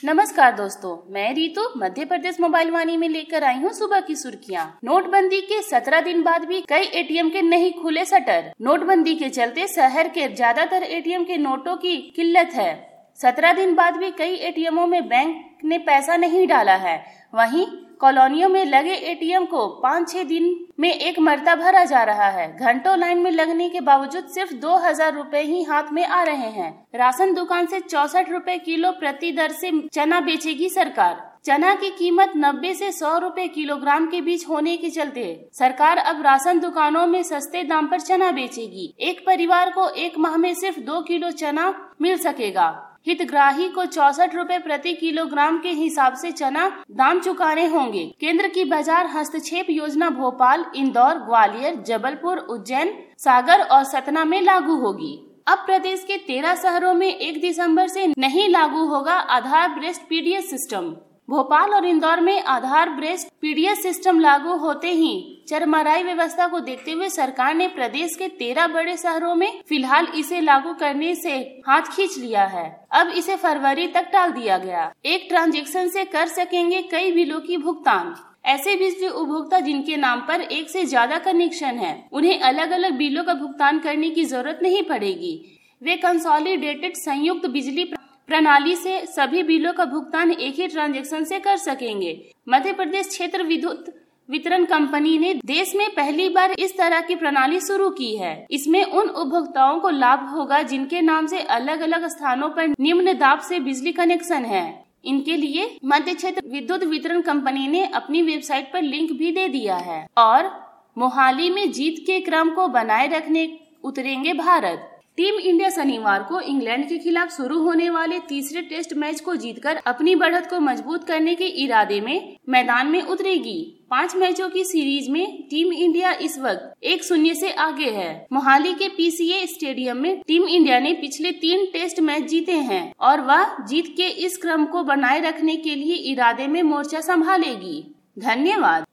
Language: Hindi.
नमस्कार दोस्तों, मैं रीतू मध्य प्रदेश मोबाइल वाणी में लेकर आई हूँ सुबह की सुर्खियाँ। नोटबंदी के 17 दिन बाद भी कई एटीएम के नहीं खुले शटर। नोटबंदी के चलते शहर के ज्यादातर एटीएम के नोटों की किल्लत है। 17 दिन बाद भी कई एटीएमों में बैंक ने पैसा नहीं डाला है। वहीं कॉलोनियों में लगे एटीएम को 5-6 दिन में एक मरता भरा जा रहा है। घंटों लाइन में लगने के बावजूद सिर्फ 2000 रुपए ही हाथ में आ रहे हैं। राशन दुकान से 64 रुपए किलो प्रति दर से चना बेचेगी सरकार। चना की कीमत 90 से 100 रुपए किलोग्राम के बीच होने के चलते सरकार अब राशन दुकानों में सस्ते दाम पर चना बेचेगी। एक परिवार को एक माह में सिर्फ 2 किलो चना मिल सकेगा। हितग्राही को 64 रुपए प्रति किलोग्राम के हिसाब से चना दाम चुकाने होंगे। केंद्र की बाजार हस्तक्षेप योजना भोपाल, इंदौर, ग्वालियर, जबलपुर, उज्जैन, सागर और सतना में लागू होगी। अब प्रदेश के 13 शहरों में 1 दिसंबर से नहीं लागू होगा Aadhaar based PDS system. Bhopal और इंदौर में आधार बेस्ड पीडीएस सिस्टम लागू होते ही चरमराई व्यवस्था को देखते हुए सरकार ने प्रदेश के 13 बड़े शहरों में फिलहाल इसे लागू करने से हाथ खींच लिया है। अब इसे फरवरी तक टाल दिया गया। एक ट्रांजैक्शन से कर सकेंगे कई बिलों की भुगतान। ऐसे बिजली उपभोक्ता जिनके नाम पर एक से ज्यादा कनेक्शन है, उन्हें अलग अलग बिलों का भुगतान करने की जरूरत नहीं पड़ेगी। वे कंसोलिडेटेड संयुक्त बिजली प्रणाली से सभी बिलों का भुगतान एक ही ट्रांजैक्शन से कर सकेंगे। मध्य प्रदेश क्षेत्र विद्युत वितरण कंपनी ने देश में पहली बार इस तरह की प्रणाली शुरू की है। इसमें उन उपभोक्ताओं को लाभ होगा जिनके नाम से अलग अलग स्थानों पर निम्न दाब से बिजली कनेक्शन है। इनके लिए मध्य क्षेत्र विद्युत वितरण कंपनी ने अपनी वेबसाइट पर लिंक भी दे दिया है। और मोहाली में जीत के क्रम को बनाए रखने उतरेंगे भारत। टीम इंडिया शनिवार को इंग्लैंड के खिलाफ शुरू होने वाले तीसरे टेस्ट मैच को जीतकर अपनी बढ़त को मजबूत करने के इरादे में मैदान में उतरेगी। 5 मैचों की सीरीज में टीम इंडिया इस वक्त 1-0 से आगे है। मोहाली के पीसीए स्टेडियम में टीम इंडिया ने पिछले 3 टेस्ट मैच जीते हैं और वह जीत के इस क्रम को बनाए रखने के लिए इरादे में मोर्चा संभालेगी। धन्यवाद।